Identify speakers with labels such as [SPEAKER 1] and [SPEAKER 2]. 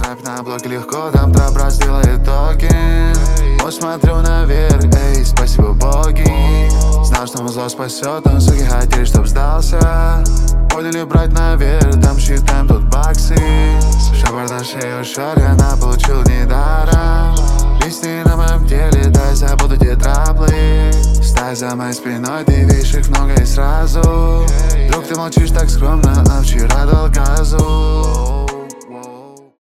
[SPEAKER 1] Ставь на блоке легко, там трап сделай итоги. Вот смотрю наверх, эй, спасибо боги. Знал, что зло спасет, но суки хотели, чтоб сдался. Поняли брать наверх, там считаем тут баксы. Шабар на шею, шоры, она получила недаром. Листья на моем теле, дай забуду те траблы. Стай за моей спиной, ты видишь их много и сразу. Друг, ты молчишь так скромно, а вчера дал газу.